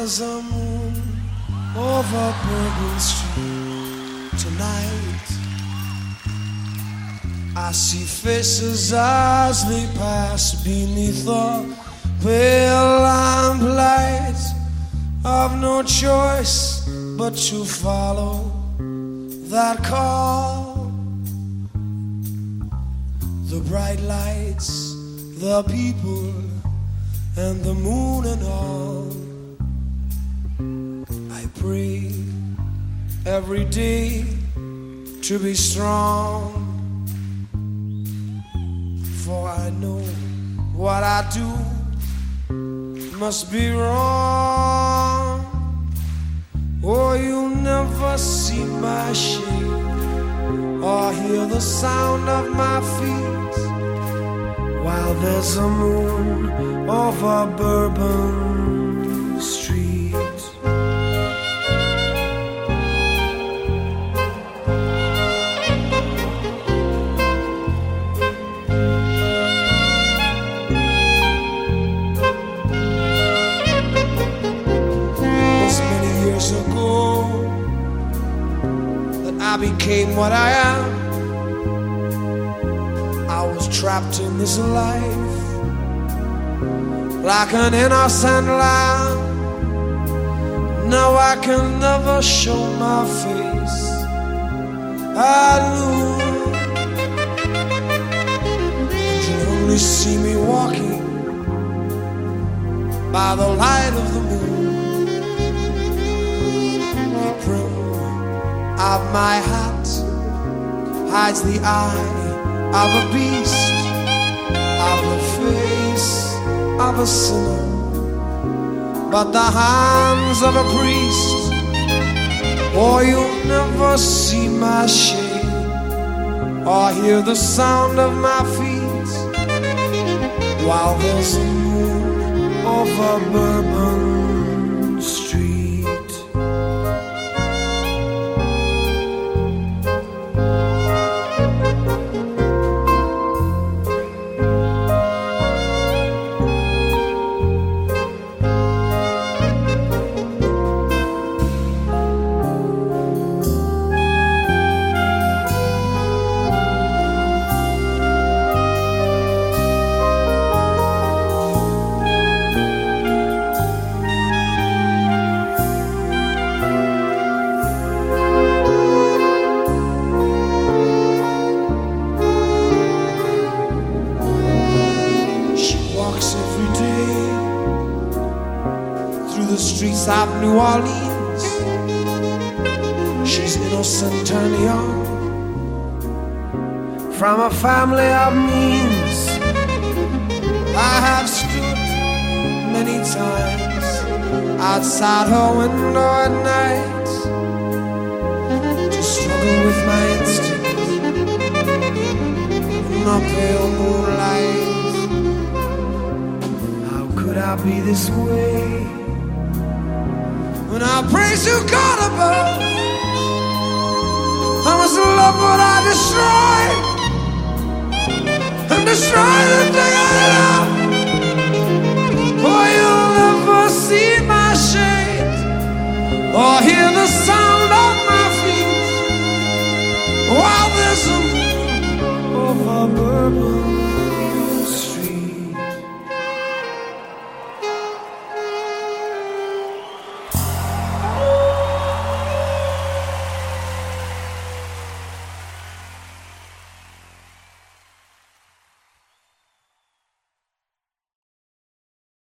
there's a moon over Bourbon Street tonight, I see faces as they pass beneath the pale lamplight. I've no choice but to follow that call. The bright lights, the people, and the moon and all. I pray every day to be strong, for I know what I do must be wrong. Oh, you'll never see my shade or hear the sound of my feet while there's a moon over Bourbon Street. I became what I am. I was trapped in this life like an innocent lamb. Now I can never show my face at noon, and you only see me walking by the light of the moon. Of my hat hides the eye of a beast, of the face of a sinner, but the hands of a priest. Oh, you'll never see my shade or hear the sound of my feet while there's a moon over Bourbon Street. Of New Orleans, she's innocent and young, from a family of means. I have stood many times outside her window at night to struggle with my instincts in the pale moonlight. How could I be this way when I praise you, God above? How much love would I destroy and destroy the thing I love? Oh, you'll never see my shade or hear the sound of my feet while there's a moon over Bourbon